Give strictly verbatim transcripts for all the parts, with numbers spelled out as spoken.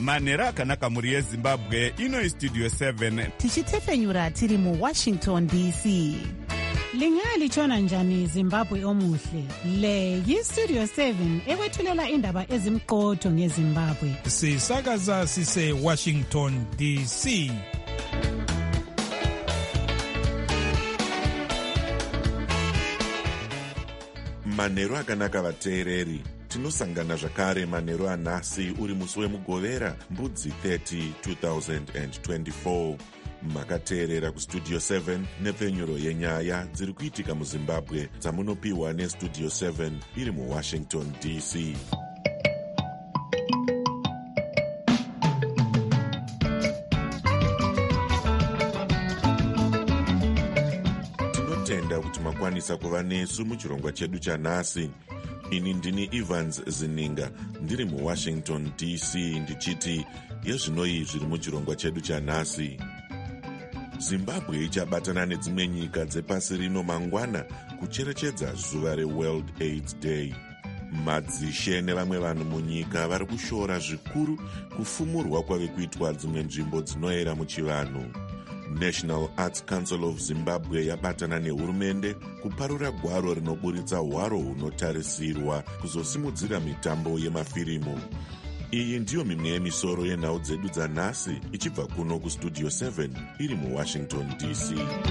manheru akanaka mhuri yezimbabwe. Ino Studio seven tichitefenyura tiri muWashington D C. Lingalitshona njani Zimbabwe omuhle? Le yiStudio seven ekwethulela indaba ezimqotho ngeZimbabwe. Sisakaza sise Washington D C. Manheru akanaka vateereri. Tinosangana zvakare manheru anhasi uri musi wemugovera mbudzi thirty two thousand twenty-four. Makateerera kuStudio seven nepfenyuro yenyaya dziri kuitika muZimbabwe dzamunopiwa neStudio seven iri muWashington D C. Tinotenda kuti makwanisa kuva nesu muchirongwa chedu chanhasi. Ini ndini Evans Zininga ndiri muWashington D C ndichiti yezvinoi zviri muchirongwa chedu chanhasi. Zimbabwe ichabatana nedzimwe nyika dzepasi rino mangwana kucherechedza zuva reWorld AIDS Day. Madzishe nevamwe vanhu munyika vari kushora zvikuru kufumurwa kwave kuitwa dzimwe nzvimbo dzinoera muchivanhu. National Arts Council of Zimbabwe yabatana nehurumende kuparura gwaro rinoburitsa hwaro hunotarisirwa kuzosimudzira mitambo yemafirimu. Iyi ndiyo mimwe yemisoro yenhau dzedu dzanhasi ichibva kuno kuStudio seven iri muWashington D C.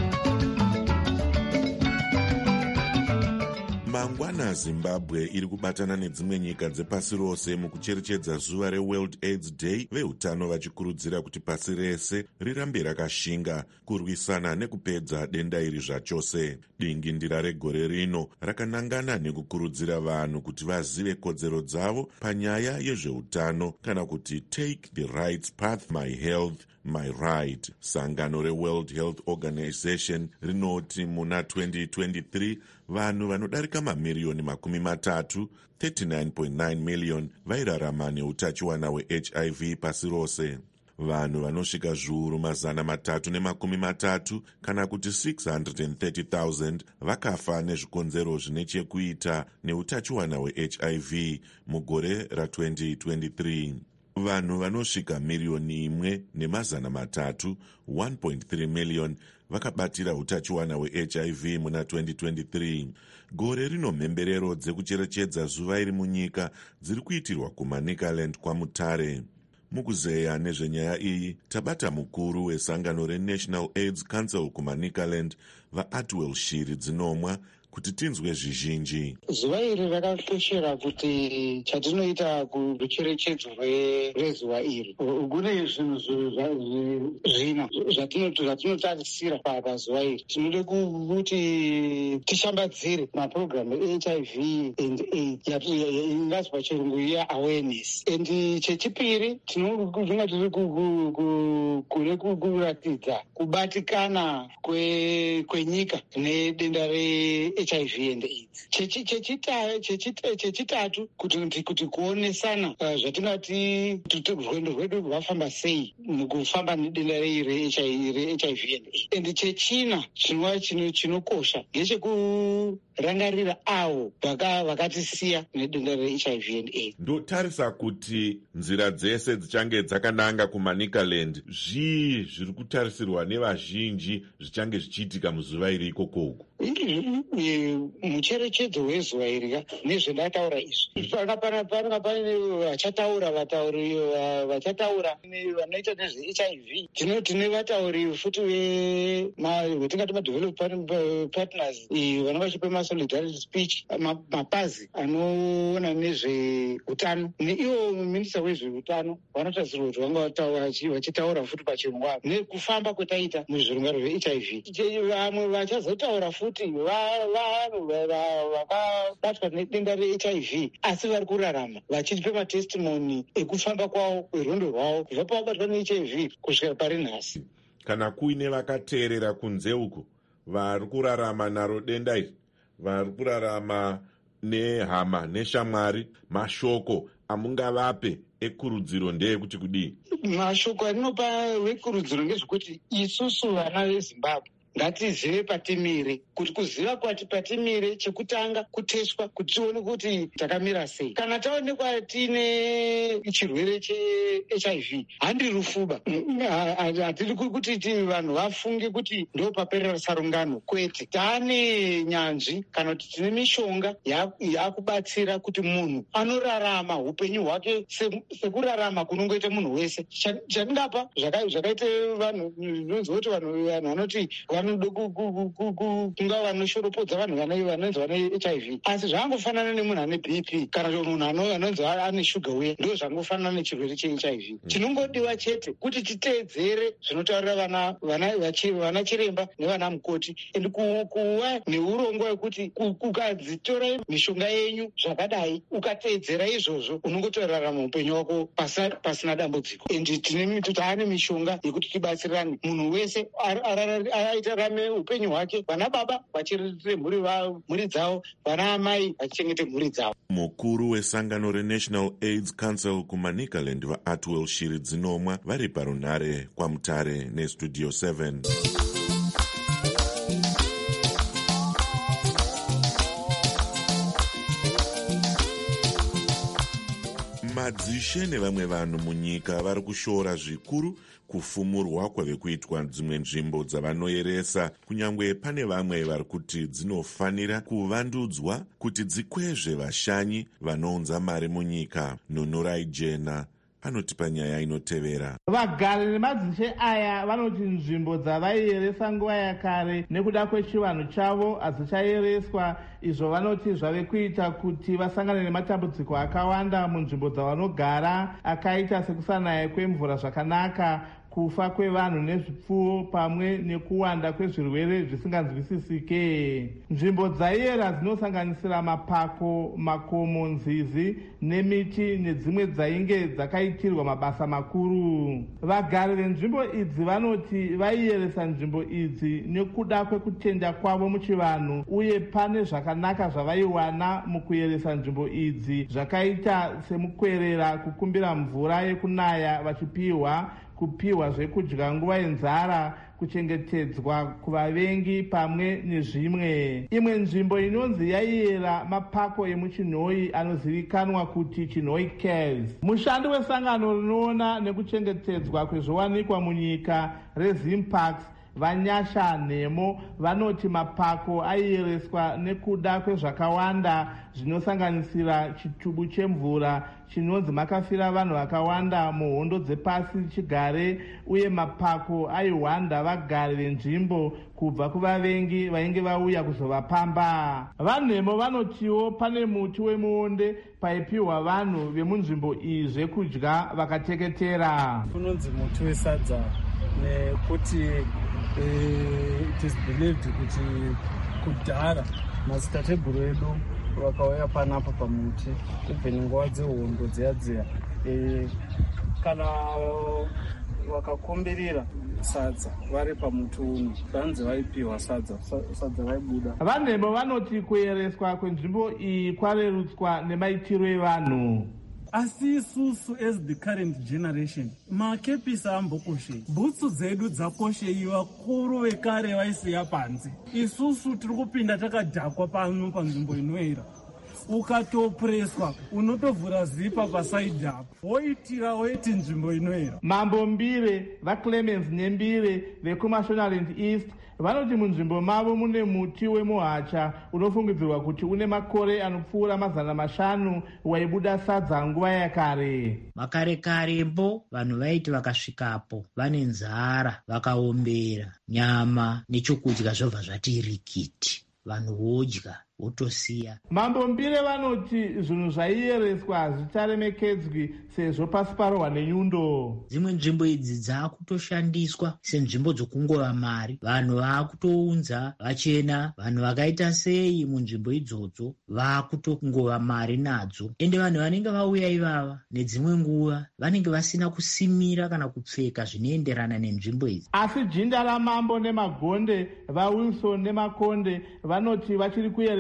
Mangwana Zimbabwe iri kubatana nedzimwe nyika dzepasi rose mukucherechedza zuva reWorld AIDS Day, vehutano vachikurudzira kuti pasi rese rirambe rakashinga kurwisana nekupedza denda iri zvachose. Dingindira regore rino rakanangana nekukurudzira vanhu kuti vazive kodzero dzavo panyaya yezveutano, kana kuti Take the Right Path, My Health My Right. Sangano reWorld Health Organization rinoti muna twenty twenty-three vanhu vanodarika mamiriyoni makumi matatu thirty-nine point nine million vairarama neutachiwana hwe-H I V pasi rose. Vanhu vanosvika zviuru mazana matatu nemakumi matatu kana kuti six hundred thirty thousand vakafa nezvikonzero zvine chekuita neutachiwana hwe-H I V mugore ra-twenty twenty-three. Vanhu vanosvika miriyoni imwe nemazana matatu one point three million vakabatira utachiwana hwe-H I V muna twenty twenty-three. Gore rino mhemberero dzekucherechedza zuva iri munyika dziri kuitirwa kuManicaland kwaMutare. Mukuzeya nezvenyaya iyi tabata mukuru wesangano reNational AIDS Council kuManicaland, vaAtwell Shiri Dzinomwa, kuti tinzwe zvizhinji. Zuva iri rakakoshera kuti chatinoita kucherechedzo rezuva iri kune zvinhu zvina zvatinotarisira pazuva iri. Tinode kuti tishambadzire mapurogiramu e-H I V and AIDS ingazi pachirungu yeawareness. And chechipiri tinonga tiri kune kuratidza kubatikana kwenyika nedenda re H I V and AIDS. Chechitatu kuti kuonesana zvatingati rwendo rwedu rwafamba sei mukufamba nedenda re-H I V and AIDS. And chechina chinokosha ngechekurangarira avo vakatisiya nedenda re-H I V and AIDS. Ndotarisa kuti nzira dzese dzichange dzakananga kuManicaland, zvii zviri kutarisirwa nevazhinji zvichange zvichiitika muzuva iri ikokoko? Mucherechedzo wezuva iri nezvendataura izvi panga pane vachataura vatauri vachataura vanoita nezve-H I V. Tine vatauri futi vetingati madevelopment partners vano vachipa masolidarity speech, mapazi anoona nezveutano neivo minista wezveutano vanotarisirwa kuti vanga vachitaura futi pachirongwa nekufamba kwetaita muzvirongwa zve-H I V. Vamwe vachazotaura futi vanhu vakabatwa nedenda re-H I V asi vari kurarama vachipa matestimoni ekufamba kwavo kwerwendo rwavo kubva pavabatwa ne-H I V kusvika pari nhasi. Kana kuine vakateerera kunze uko vari kurarama naro denda iri, vari kurarama nehama neshamwari, mashoko amungavape ekurudziro ndeyekuti kudii? Mashoko aninopa wekurudziro ngezvekuti isusu vana veZimbabwe ngatizive patimire, kuti kuziva kwati patimire chekutanga kuteswa kuti tione kuti takamira sei. Kana taonekwa tine chirwere che-H I V handi rufuba, hatiri kuti vanhu vafunge kuti ndo paperera sarungano, kwete. Taane nyanzvi kana kuti tine mishonga yakubatsira kuti munhu anorarama upenyu hwake sekurarama kunongoita munhu wese. Chandingapa zvakaite vanhu zvinonzwa kuti vanhu vanoti vanoda kunga vanoshoropodza vanhu vanonzi vane H I V, asi zvangofanana nemunhu ane B P kana munhu anonzi ane shuga uye, ndo zvangofanana nechirwere che-H I V. Chinongodiwa chete kuti titeedzere zvinotaurira vana chiremba nevana mukoti, ende kuva neurongwa hwekuti ukadzitora mishonga yenyu zvakadai ukateedzera izvozvo unongotorarama upenyu hwako pasina dambudziko. Ende taane mishonga yekuti tibatsirane, munhu wese aitarame upenyu hwake, vana baba vachiriritire mhuri dzavo, vana amai vachichengete mhuri dzavo. Mukuru wesangano reNational AIDS Council kuManicaland vaAtwell Shiri Dzinomwa vari parunhare kwaMutare neStudio seven. Madzishe nevamwe vanhu munyika vari kushora zvikuru kufumurwa kwave kuitwa dzimwe nzvimbo dzavanoeresa, kunyange pane vamwe vari kuti dzinofanira kuvandudzwa kuti dzikwezve vashanyi vanounza mari munyika. Nunurai Jena anotipa nyaya inotevera. Vagari vemadzishe aya vanoti nzvimbo dzavaieresa nguva yakare nekuda kwechivanhu chavo hadzichaereswa. Izvo vanoti zvave kuita kuti vasangane nematambudziko akawanda munzvimbo dzavanogara, akaita sekusanaya kwemvura zvakanaka, kufa kwevanhu nezvipfuwo pamwe nekuwanda kwezvirwere zvisinganzwisisike. Nzvimbo dzaiyera dzinosanganisira mapako, makomo, nzizi nemiti nedzimwe dzainge dzakaitirwa mabasa makuru. Vagari venzvimbo idzi vanoti vaiyeresa nzvimbo idzi nekuda kwekutenda kwavo muchivanhu, uye pane zvakanaka zvavaiwana mukuyeresa nzvimbo idzi, zvakaita semukwerera, kukumbira mvura yekunaya vachipiwa, kupiwa zvekudya nguva yenzara, kuchengetedzwa kuvavengi pamwe nezvimwe. Imwe nzvimbo inonzi yaiyera mapako emuchinhoi anozivikanwa kuti Chinhoi Caves. Mushandi wesangano rinoona nekuchengetedzwa kwezviwanikwa munyika reZimparks Vanyasha Nhemo vanoti mapako aiyereswa nekuda kwezvakawanda zvinosanganisira chitubu chemvura chinonzi makafira vanhu vakawanda muhondo dzepasi chigare, uye mapako aihwanda vagari venzvimbo kubva kuvavengi vainge vauya kuzovapamba. VaNhemo vanotiwo pane muti wemuonde paipiwa vanhu vemunzvimbo iyi zvekudya vakateketera. Kunonzi muti wesadza nekuti Uh, it is believed kuti kudhara madzitateguru edu vakauya panapa pamuti even nguva dzehondo dziya dziya uh, kana vakakumbirira sadza vari pamuti uno vanzi vaipiwa sadza sadza vaibuda. VaNhemo vanoti kuyereswa kwenzvimbo iyi kwarerutswa nemaitiro evanhu. Asi isusu as the current generation makepisi ambokoshei, bhutsu dzedu dzakoshei, vakuru vekare vaisiya panze. Isusu tiri kupinda takadhakwa pano panzvimbo inoera, ukatopreswa unotovhura zipa pasaidhi apo woitira woiti nzvimbo inoera. Mambo Mbire vaClemens Nembire vekuMashonaland East vanoti munzvimbo mavo mune muti wemuhacha unofungidzirwa kuti une makore anopfuura mazana mashanu waibuda sadza nguva yakare. Makare karembo vanhu vaiti vakasvikapo vane nzara, vakaombera nyama nechokudya zvobva zvati rikiti, vanhu vodya wotosiya. Mambo Mbire vanoti zvinhu zvaiyereswa hazvicharemekedzwi sezvo pasi parohwa nenyundo. Dzimwe nzvimbo idzi dzakutoshandiswa senzvimbo dzokungova mari, vanhu vakutounza vachena, vanhu vakaita sei munzvimbo idzodzo vakutongova mari nadzo, ende vanhu vanenge vauya ivava nedzimwe nguva vanenge vasina kusimira kana kupfeka zvinoenderana nenzvimbo idzi. Asi jinda ramambo nemagonde vaWilson nemakonde vanoti vachiri kuyeresa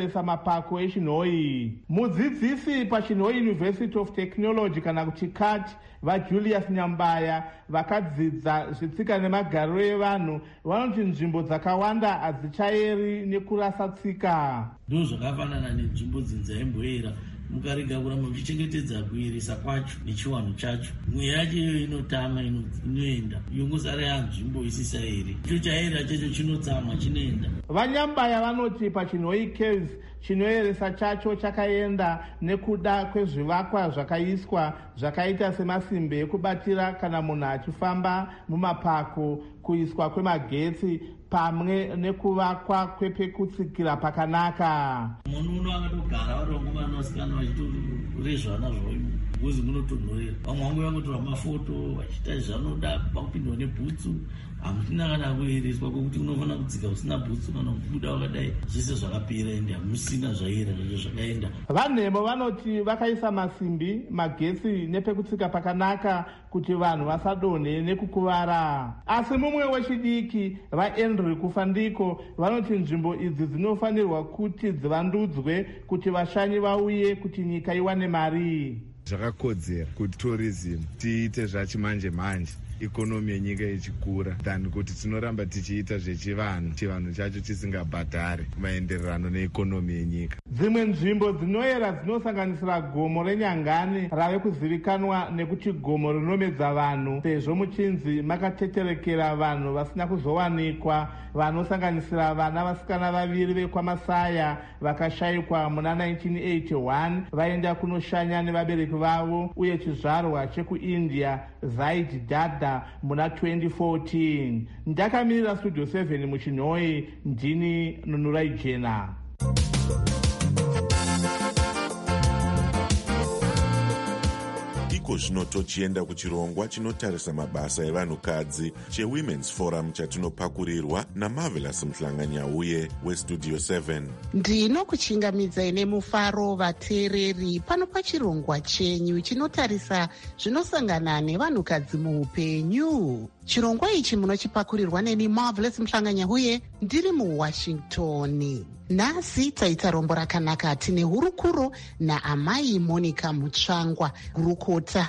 kuporesa mapako echinhoi. Mudzidzisi pachinhoi University of Technology kana kuti C A T vaJulius Nyambaya vakadzidza zvetsika nemagariro evanhu vanoti nzvimbo dzakawanda hadzichaeri nekurasa tsika. Ndo zvakafanana nenzvimbo dzinzaimboera mukarega kuramba muchichengetedza kuirisa kwacho nechiwanhu chacho, mweya yacho iyoyo inotama inoenda yongosara yanzvimbo isisaeri, icho chaera chacho chinotsamwa chinoenda. Vanyambaya vanoti pachinhoi Caves chinoeresa chacho chakaenda nekuda kwezvivakwa zvakaiswa zvakaita semasimbi ekubatira kana munhu achifamba mumapako, kuiswa kwemagetsi pamwe nekuvakwa kwepekutsikira pakanaka. Munhu uno akatogara varongomana vasikana vachitorezvana zvoyo kuzi munotonhorera, vamwe vangu vangotora mafoto vachiita zvanoda pakupindwa nebhutsu. Hamutina kana kuereswa kwekuti unofanira kudzika usina bhutsu kana kubuda wakadai, zvese zvakapera ende hamusina zvaira zvacho zvakaenda. Vanhemo vanoti vakaisa masimbi, magetsi nepekutsika pakanaka kuti vanhu vasadonhe nekukuvara. Asi mumwe wechidiki vaEndry Kufandiko vanoti nzvimbo idzi dzinofanirwa kuti dzivandudzwe kuti vashanyi vauye kuti nyika iwane mari. Zvakakodzera kuti tourism tiite zvachimanje manje, ikonomi yenyika ichikura, than kuti tinoramba tichiita zvechivanhu, chivanhu chacho chisingabhadhari maendererano neikonomi yenyika. Dzimwe nzvimbo dzinoera dzinosanganisira gomo reNyangani rave kuzivikanwa nekuti gomo rinomedza vanhu sezvo muchinzi makateterekera vanhu vasina kuzowanikwa, vanosanganisira vana vasikana vaviri vekwaMasaya vakashayikwa muna nineteen eighty-one vaenda kunoshanya nevabereki vavo, uye chizvarwa chekuIndia Zaid Dada muna twenty fourteen. Ndakamirira Studio seven muchinhoi, ndini Nunurai Jena. Iko zvino tochienda kuchirongwa chinotarisa mabasa evanhukadzi cheWomen's Forum chatinopakurirwa naMarvelous Mhlanganyauye weStudio seven. Ndinokuchingamidzai nemufaro vateereri pano pachirongwa chenyu chinotarisa zvinosangana nevanhukadzi muupenyu. Chirongwa ichi munochipakurirwa neni Marvelous Mhlanganyauye ndiri muWashington. Nhasi taita rombo rakanaka tine hurukuro naamai Monica Mutsvangwa, gurukota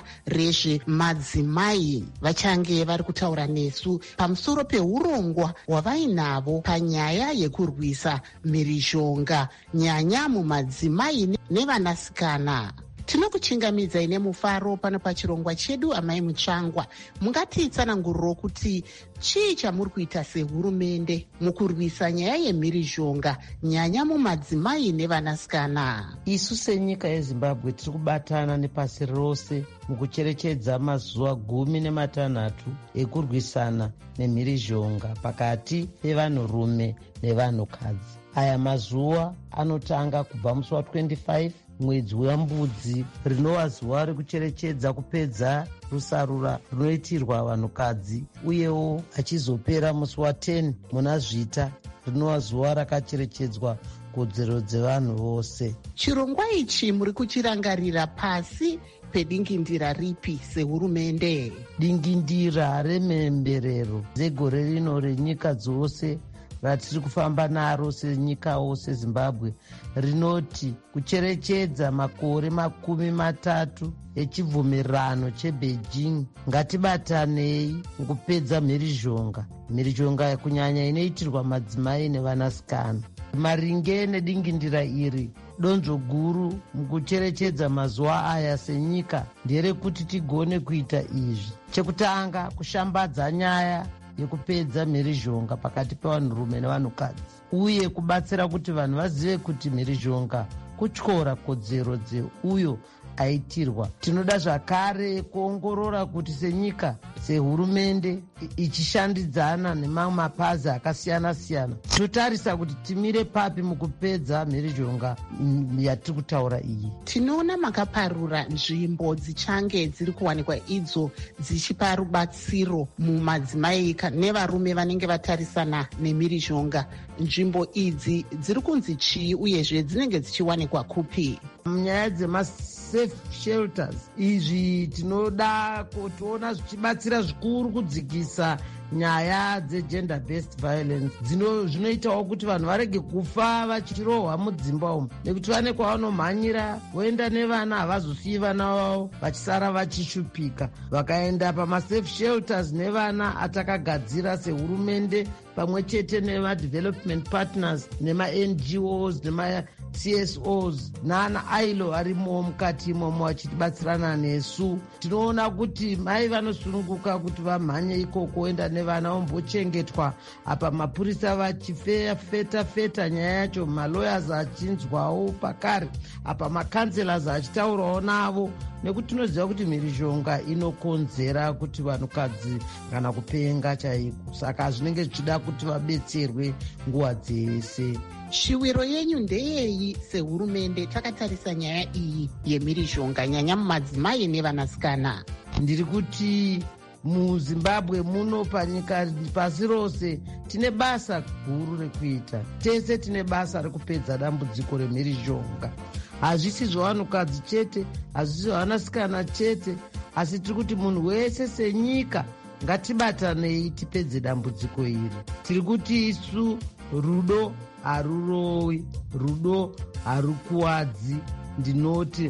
rezvemadzimai. Vachange vari kutaura nesu pamusoro peurongwa hwavainavo panyaya yekurwisa mhirizhonga, nyanya mumadzimai nevanasikana. Tinokuchingamidzai nemufaro pano pachirongwa chedu. Amai Mutsvangwa, mungatitsananguriro kuti chii chamuri kuita sehurumende mukurwisa nyaya yemhirizhonga, nyanya mumadzimai nevanasikana? Isu senyika yeZimbabwe tiri kubatana nepasi rose mukucherechedza mazuva gumi nematanhatu ekurwisana nemhirizhonga pakati pevanhurume nevanhukadzi. Aya mazuva anotanga kubva musi wa twenty-five mwedzi wambudzi, rinova zuva rekucherechedza kupedza rusarura runoitirwa vanhukadzi, uyewo achizopera musi wa ten muna zvita, rinova zuva rakacherechedzwa kodzero dzevanhu vose. Chirongwa ichi muri kuchirangarira pasi pedingindira ripi sehurumende? Dingindira remhemberero dzegore rino renyika dzose ratiri kufamba naro senyikawo seZimbabwe rinoti kucherechedza makore makumi matatu echibvumirano cheBeijing. Ngatibatanei kupedza mhirizhonga, mhirizhonga kunyanya inoitirwa madzimai nevanasikana. Maringe nedingindira iri, donzvo guru mukucherechedza mazuva aya senyika nderekuti tigone kuita izvi. Chekutanga, kushambadza nyaya yekupedza mhirizhonga pakati pevanhurume nevanhukadzi, uye kubatsira kuti vanhu vazive kuti mhirizhonga kutyora kodzero dzeuyo aitirwa. Tinoda zvakare kuongorora kuti senyika, sehurumende ichishandidzana nemamwe mapazi akasiyana-siyana, totarisa kuti timire papi mukupedza mhirizhonga yatiri kutaura iyi. Tinoona makaparura nzvimbo dzichange dziri kuwanikwa idzo dzichipa rubatsiro mumadzimai nevarume vanenge vatarisana nemhirizhonga. Nzvimbo idzi dziri kunzi chii uyezve dzinenge dzichiwanikwa kupi? Munyaya dzemasafe shelters, izvi tinoda kutoona zvichibatsira zvikuru kudzikisa nyaya dzegender based violence zvinoitawo kuti vanhu varege kufa vachirohwa mudzimba umu, nekuti vane kwavanomhanyira voenda nevana, havazosiyi vana vavo vachisara vachishupika. Vakaenda pamasafe shelters nevana atakagadzira sehurumende pamwe chete nema-development partners nema-N G Os nema-C S Os nana I L O arimo mukati imomo vachitibatsirana nesu. Tinoona kuti mai vanosununguka kuti vamhanye ikoko oenda nevana vombochengetwa, apa mapurisa vachifeta-feta nyaya yacho, malawyers achinzwawo pakare, apa makanselas achitaurawo navo, nekuti tinoziva kuti mhirizhonga inokonzera kuti vanhukadzi kana kupenga chaiko. Saka zvinenge zvichida kuti vabetserwe nguva dzese. Shiwiro yenyu ndeyeyi sehurumende takatarisa nyaya iyi yemhirizhonga, nyanya mumadzimai nevanasikana? Ndiri kuti muzimbabwe muno, panyika pasi rose, tine basa guru rekuita. Tese tine basa rekupedza dambudziko remhirizhonga. Hazvisi zvavanhukadzi chete, hazvisi zvavanasikana chete, asi tiri kuti munhu wese senyika ngatibatanei tipedze dambudziko iri. Tiri kuti isu rudo harurowi, rudo harukuwadzi. Ndinoti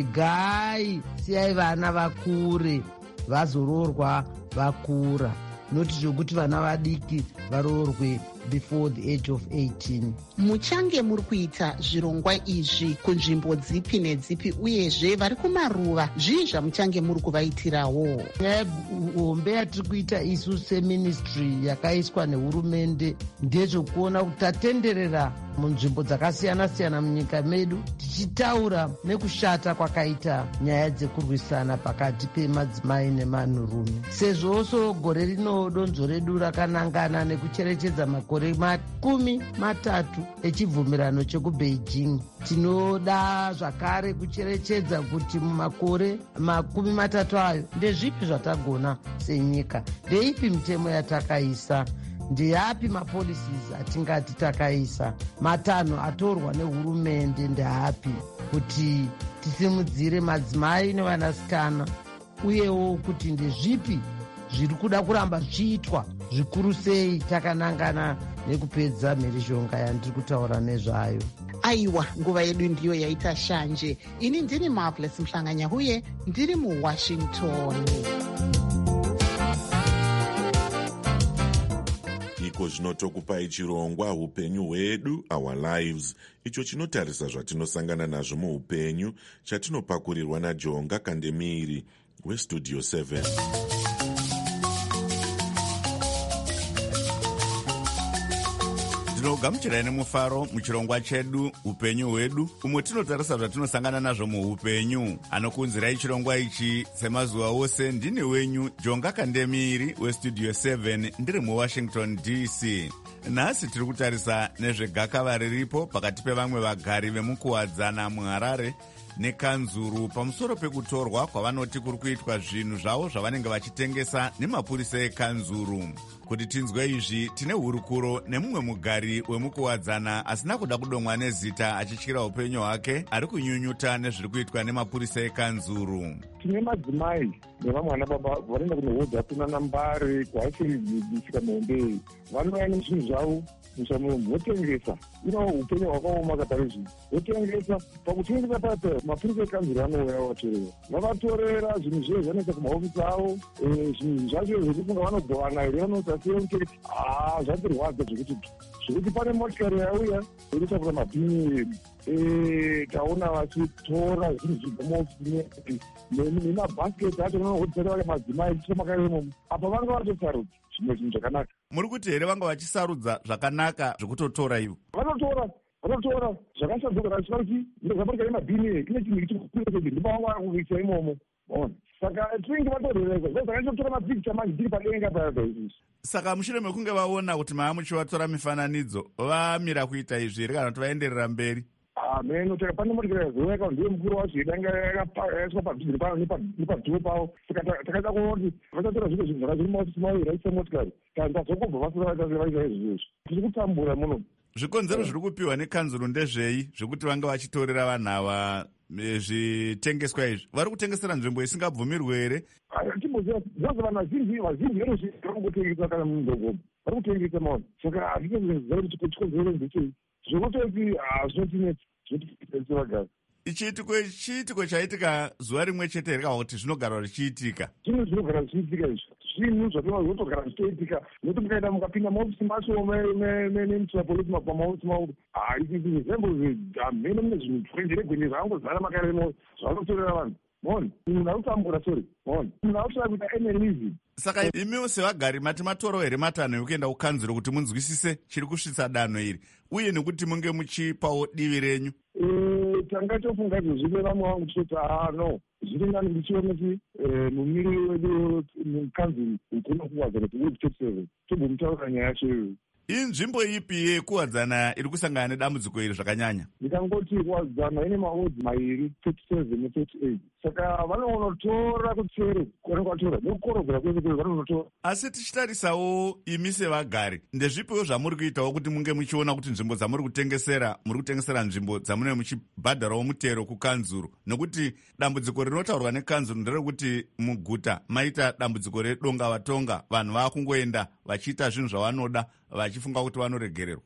regai siyai vana vakure, vazororwa vakura, noti zvokuti vana vadiki varoorwe before the age of eighteen. Muchange muri kuita zvirongwa izvi kunzvimbo dzipi nedzipi, uyezve vari kumaruva zvii zvamuchange muri kuvaitirawo? Nyaya hombe yatiri kuita isu seministry yakaiswa nehurumende ndezvokuona kuti tatenderera munzvimbo dzakasiyana-siyana munyika medu, tichitaura nekushata kwakaita nyaya dzekurwisana pakati pemadzimai nemanhurume. Sezvoso gore rino donzvo redu rakanangana nekucherechedza makore makumi matatu echibvumirano chekubeijing, tinoda zvakare kucherechedza kuti mumakore makumi matatu ayo ndezvipi zvatagona senyika, ndeipi mitemo yatakaisa, ndeapi mapolicies atingati takaisa, matanho atorwa nehurumende ndeapi, kuti tisimudzire madzimai nevanasikana, uyewo kuti ndezvipi zviri kuda kuramba zvichiitwa zvikuru sei takanangana nekupedza mhirizhonga yandiri kutaura nezvayo. Aiwa, nguva yedu ndiyo yaita shanje. Ini ndiri Marvelous Mhlanganya huye ndiri muWashington. Iko zvinotokupai chirongwa upenyu hwedu, our lives, icho chinotarisa zvatinosangana nazvo muupenyu, chatinopakurirwa naJonga Kandemiri weStudio seven. Tinogamuchirai nemufaro muchirongwa chedu upenyu hwedu, umwe tinotarisa zvatinosangana nazvo muupenyu. Anokunzirai chirongwa ichi semazuva ose ndini wenyu Jonga Kandemiri weStudio seven, ndiri muWashington D C. Nhasi tiri kutarisa nezvegakava riripo pakati pevamwe vagari vemukuwadzana muHarare nekanzuru pamusoro pekutorwa kwavanoti kuri kuitwa zvinhu zvavo zvavanenge vachitengesa nemapurisa ekanzuru. Kuti tinzwe izvi, tine hurukuro nemumwe mugari wemukuwadzana asina kuda kudomwa nezita achityira upenyu hwake, ari kunyunyuta nezviri kuitwa nemapurisa ekanzuru. Tine madzimai nevamwe vana baba vanenge kunohodza kunana mbari kwaachiri kusvika muhombei, vanouya nezvinhu zvavo musamumu votengesa. Ino upenyu hwakaoma katari zvinhu votengesa. Pakutengesa pato mapurisa ekanzuru anouya vatorera, vavatorera zvinhu zviye zvanoisa kumahofisi avo, zvinhu zvacho zvekufunga vanogwana here vanosasiya kuti haa zvatirwadza zvekuti zvekuti pane motikari yauya inotakura mabhini edu, taona vachitora zvinhu zvibva maofisi nemabhasiketi acho vanohodhisana vale madzimai titomakaimomo, apa vanga vatosarudza zvimwe zvinhu zvakanaka. Muri kuti here vanga vachisarudza zvakanaka zvekutotora ivo? Vanotora vanotora zvakashadzoka achida kuti ndozvamotikari yemabhini ine chinhu chikukuii ndipavanga kuisa imomo. Saka tinenge vatorereka zvakaitotora mapikicha manje tiri padenga paya izvi. Saka mushure mekunge vaona kuti maa muchivatora mifananidzo, vamira kuita izvi here kana kuti vaenderera mberi? Meno taka pane motikari yazouya ndiye mukuru wacho yanga yakaiswa padhuze nepadhuo pavo. Saka takaita kuona kuti vachatora zvimwe zvinhu zvakazviri maofisi mavo raisa motikari tazokobva vasora vaisa izvozvo. Tiri kutambura muno. Zvikonzero zviri kupiwa nekanzuru ndezvei zvekuti vanga vachitorera vanhu ava zvitengeswa izvi? Vari kutengesera nzvimbo isingabvumirwe here? vanoziva zvose vanhu vazhinji vazhinji veruzhinji vari kungotengesa kana mudhorobha vari kutengesa maona saka hazvitoziva kuti chikonzero ndechei zvokutoti hazvinotinetsa zvotiitese vagari ichiitiko chiitiko chaitika zuva rimwe chete rega kuti zvinogara zvichiitika zvinhu zvinogara zvichiitika izvo zvinhu zvakava zvotogara zvichiitika nokuti mukaenda mukapinda maofisi macho nemutrapolisi pamaofisi mavo haisizvembo hamene mune zvinhu twenjeregwene zvangozara makaremo zvanotorera vanhu mona munhu arikutambura sori mona munhu arikutoda kuita enemism. Saka imiwo sevagari mati matoro here matanho ekuenda kukanzuro kuti munzwisise chiri kusvitsa danho iri uye nekuti munge muchipawo divi renyu? Tanga tofunga zvozvive vamwe vangu tichoti ah no zviri nani ndichiona kuti mumiri wedu mukanzuro ugona kuwadzana kuti ward thirty seven tobomutaura nyaya yacho iyoyo. Inzvimbo ipi yekuwadzana iri kusangana nedambudziko iri zvakanyanya? Ndikangoti kuwadzana ine maodzi mairi thirty seven ne-thirty eight saka vanonotora kutsere kone kwatora nekukorogera kwese kwese vanonotora. Asi tichitarisawo imi sevagari ndezvipiwo zvamuri kuitawo kuti munge muchiona kuti nzvimbo dzamuri kutengesera muri kutengesera nzvimbo dzamune muchibhadharawo mutero kukanzuro, nokuti dambudziko rinotaurwa nekanzuro nderekuti muguta maita dambudziko redonga vatonga vanhu vakungoenda vachiita zvinhu zvavanoda vachifunga kuti vanoregererwa.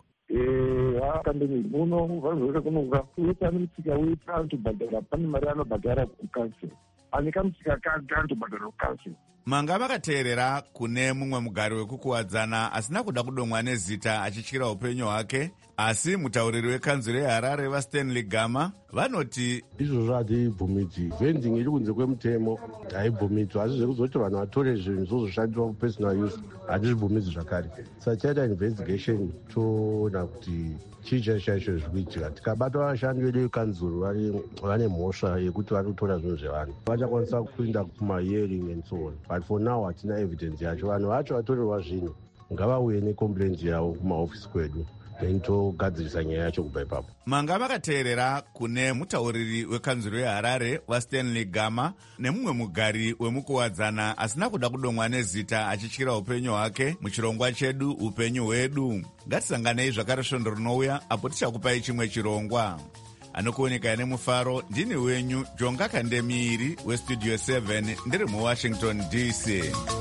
Kandeni muno vanozoreka kunoka wese ane mutsika wese anotobhadhara pane mari anobhadhara kukansel ane kamutsika kake anotobhadhara kukansel. Manga makateerera kune mumwe mugari wekukuwadzana asina kuda kudomwa nezita achityira upenyu hwake, asi mutauriri wekanzuro yeHarare vaStanley Gama vanoti izvozvo hatibvumidzi. Vending iri kunze kwemutemo haibvumidzwi, asi zvekuzoti vanhu vatore zvinhu zvozoshandiswa kupersonal use hatizvibvumidzi zvakare. Saka chaita investigation toona kuti chii chaizvo zviri kuitika. Tikabata vashandi vedu vekanzuro vane mhosva yekuti vari kutora zvinhu zvevanhu vachakwanisa kuinda kumahearing and so on, but for now hatina evidence yacho. Vanhu vacho vatorerwa zvinhu ngavauye necomplaint yavo kumaofisi kwedu then togadzirisa nyaya yacho kubva ipapo. Manga makateerera kune mutauriri wekanzuro yeHarare vaStanley Gama nemumwe mugari wemukuwadzana asina kuda kudomwa nezita achityira upenyu hwake muchirongwa chedu upenyu hwedu. Ngatisanganei zvakare svondo rinouya apo tichakupai chimwe chirongwa. Anokuoneka nemufaro ndini wenyu Jonga Kandemiri westudio seven ndiri muWashington D C.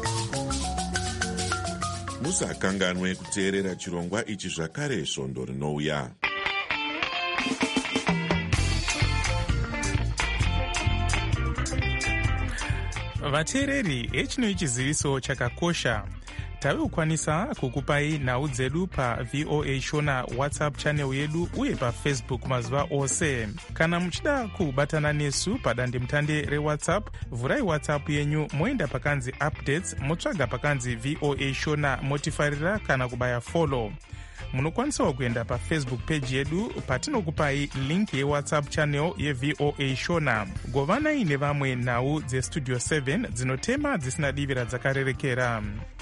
Musakanganwe kuteerera chirongwa ichi zvakare svondo rinouya. Vateereri, echino ichiziviso chakakosha. Tavekukwanisa kukupai nhau dzedu pa V O A Shona WhatsApp channel yedu uye pa Facebook mazuva ose. Kana muchida kubatana nesu padandemutande reWhatsApp, vurai WhatsApp yenyu moenda pakanzi updates motsvaga pakanzi V O A Shona motifarira kana kubaya follow. Munokwanisawo kuenda pa Facebook page yedu patinokupai link yeWhatsApp channel yeV O A Shona. Govanai nevamwe nhau dzestudio seven dzinotema dzisina divira dzakarerekera.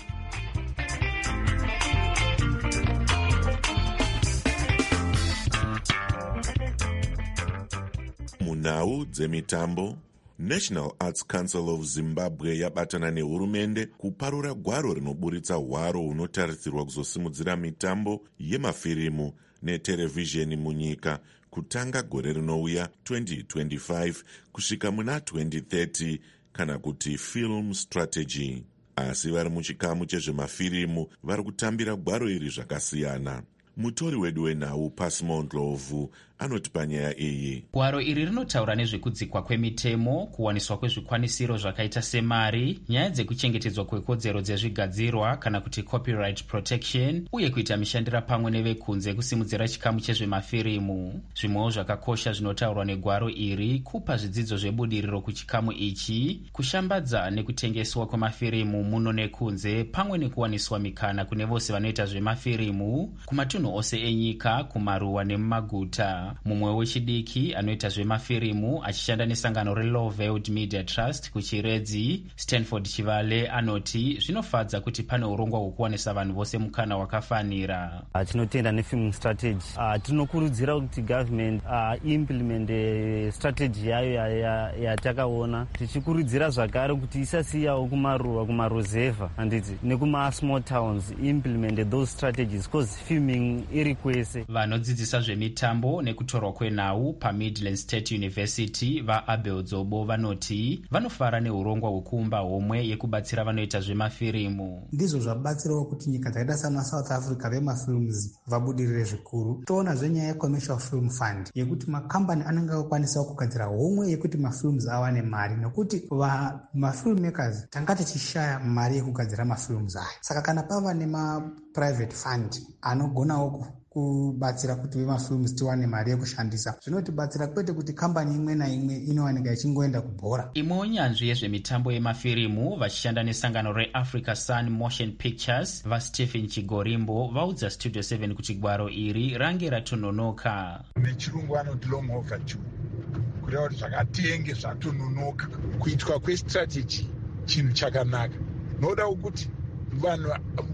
Munhau dzemitambo, National Arts Council of Zimbabwe yabatana nehurumende kuparura gwaro rinoburitsa hwaro hunotarisirwa kuzosimudzira mitambo yemafirimu neterevhizheni munyika kutanga gore rinouya twenty twenty-five kusvika muna twenty thirty kana kuti film strategy. Asi vari muchikamu chezvemafirimu vari kutambira gwaro iri zvakasiyana. Mutori wedu wenhau Pasimon Ndlovu anoti panyaya iyi. Gwaro iri rinotaura nezvekudzikwa kwemitemo, kuwaniswa kwezvikwanisiro zvakaita semari, nyaya dzekuchengetedzwa kwekodzero dzezvigadzirwa kana kuti copyright protection, uye kuita mishandira pamwe nevekunze kusimudzira chikamu chezvemafirimu. Zvimwewo zvakakosha zvinotaurwa negwaro iri kupa zvidzidzo zvebudiriro kuchikamu ichi, kushambadza nekutengeswa kwemafirimu muno nekunze, pamwe nekuwaniswa mikana kune vose vanoita zvemafirimu kumatunhu ose enyika, kumaruwa nemumaguta. Mumwe wechidiki anoita zvemafirimu achishanda nesangano reLovewood Media Trust kuchiredzi, Stanford Chivale, anoti zvinofadza kuti pane urongwa hwekuwanisa vanhu vose mukana wakafanira. Tinotenda nefilm strategy. Tinokurudzira kuti government implement strategy yayo yatakaona, tichikurudzira zvakare kuti isasiyawo kumaruwa, kumarozeva handiti nekuma small towns implement those strategies, because filming um, iri kwese. Vanodzidzisa zvemitambo nekutorwa kwenhau paMidland State University vaAbel Dzobo vanoti vanofara neurongwa hwekuumba homwe yekubatsira vanoita zvemafirimu. Ndizvo zvabatsirawo kuti nyika dzakaita sana South Africa vemafilms vabudirire zvikuru. Toona zvenyaya yeCommercial Film Fund yekuti makambani anenge akukwanisa kugadzira homwe yekuti mafilms awane mari, nekuti mafilmmakers tanga tichishaya mari yekugadzira mafilms aya. Saka kana pava nemaprivate fund anogonawo kubatsira kuti vemafilms tiwane mari yekushandisa, zvinotibatsira kwete kuti kambani imwe naimwe inowanika ichingoenda kubhora. Imwe nyanzvi yezvemitambo yemafirimu vachishanda nesangano reAfrica Sun Motion Pictures vaStephen Chigorimbo vaudza Studio seven kuti gwaro iri range ratononoka. Nechirungu vanoti long overdue, kureva kuti zvakatenge zvatononoka. Kuitwa kwestrategy chinhu chakanaka, noda kuti vanhu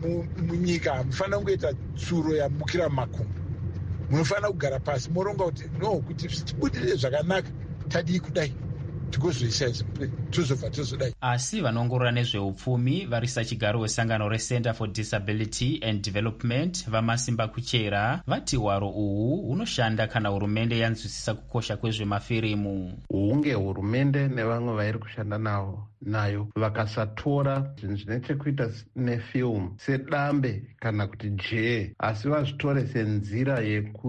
munyika hamufanira kungoita tsuro yamukira makumbo, munofanira kugara pasi moronga kuti no, kuti tibudirire zvakanaka tadii kudai tigozoisa tozobva tozodai. Asi vanoongorora nezveupfumi varisa chigaro wesangano reCenter for Disability and Development vamasimba kuchera vati hwaro uhu hunoshanda kana hurumende yanzwisisa kukosha kwezvemafirimu. Hunge hurumende nevamwe vairi kushanda navo nayo vakasatora zvinhu zvine chekuita nefilm sedambe kana kuti jee, asi vazvitore senzira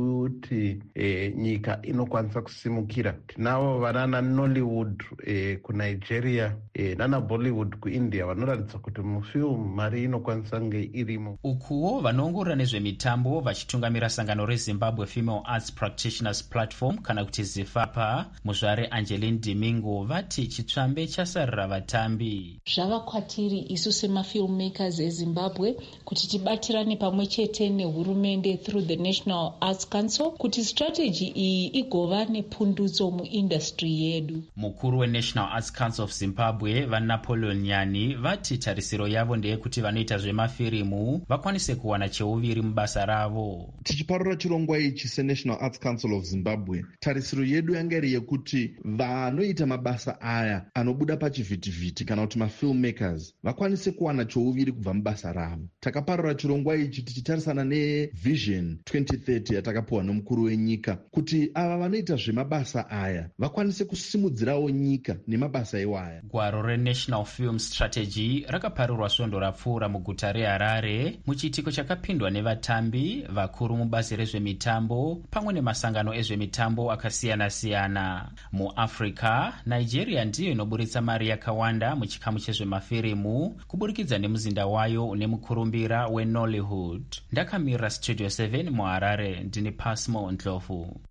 yekuti e, nyika inokwanisa kusimukira. Tinavo vanana Nollywood e, kuNigeria e, nana Bollywood kuIndia vanoratidza kuti mufilm mari inokwanisa kunge irimo. Ukuwo vanoongorora nezvemitambo vachitungamira sangano reZimbabwe Female Arts Practitioners Platform kana kuti ZIFAPA muzvare Angeline Dimingo vati chitsvambe chasarira vatambi. Zvava kwatiri isu semafilmmakers eZimbabwe kuti tibatirane pamwe chete nehurumende through the National Arts Council kuti strategy iyi igova nepundutso muindustry yedu. Mukuru weNational Arts Council of Zimbabwe vaNapoleon Nyani vati tarisiro yavo ndeyekuti vanoita zvemafirimu vakwanise kuwana cheuviri mubasa ravo. Tichiparura chirongwa ichi seNational Arts Council of Zimbabwe, tarisiro yedu yanga iri yekuti vanoita mabasa aya anobuda pachivhitivhiti kana kuti mafilmmakers vakwanise kuwana chouviri kubva mubasa ravo. Takaparura chirongwa ichi tichitarisana neVision twenty thirty yatakapuwa nomukuru wenyika kuti ava vanoita zvemabasa aya vakwanise kusimudzirawo nyika nemabasa iwaya. Gwaro reNational Film Strategy rakaparirwa svondo rapfuura muguta reHarare muchiitiko chakapindwa nevatambi vakuru mubazi rezvemitambo pamwe nemasangano ezvemitambo akasiyana-siyana. MuAfrica, Nigeria ndiyo inoburitsa mari yakawanda muchikamu chezvemafirimu kuburikidza nemuzinda wayo une mukurumbira weNollywood. Ndakamira Studio seven muHarare, ndini Pasmo Ndlovu.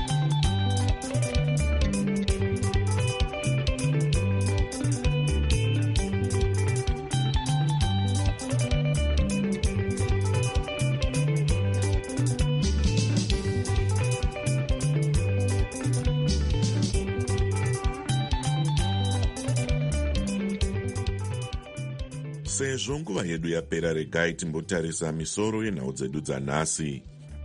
Sezvo nguva yedu yapera, regai timbotarisa misoro yenhau dzedu dzanhasi.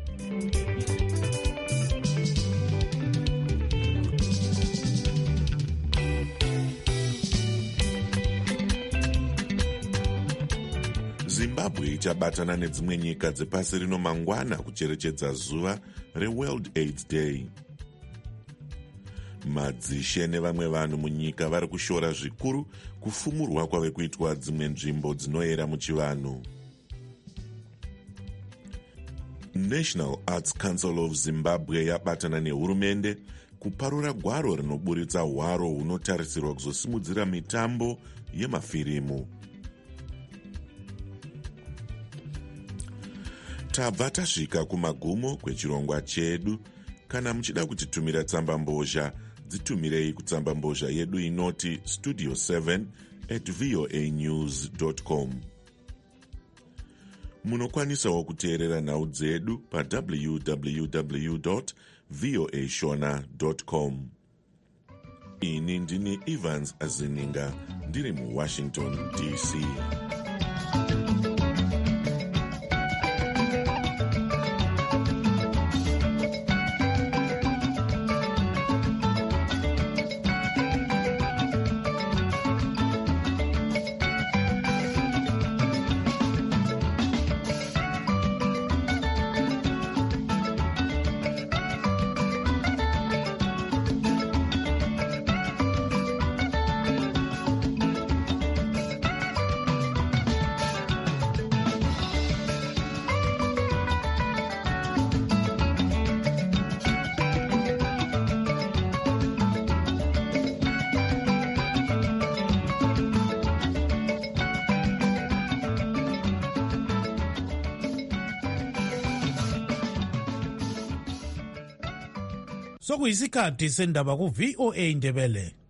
Zimbabwe ichabatana nedzimwe nyika dzepasi rino mangwana kucherechedza zuva reWorld AIDS Day. Madzishe nevamwe vanhu munyika vari kushora zvikuru kufumurwa kwave kuitwa dzimwe nzvimbo dzinoyera muchivanhu. National Arts Council of Zimbabwe yabatana nehurumende kuparura gwaro rinoburitsa hwaro hunotarisirwa kuzosimudzira mitambo yemafirimu. Tabva tasvika kumagumo kwechirongwa chedu. Kana muchida kutitumira tsamba mbozha, dzitumirei kutsamba mbozha yedu inoti studio seven at voa news dot com. Munokwanisawo kuteerera nhau dzedu pa w w w dot voa shona dot com. Ini ndini Evans Azininga, ndiri muWashington D C. sokuyisikhathi sendaba ku-V O A Ndebele.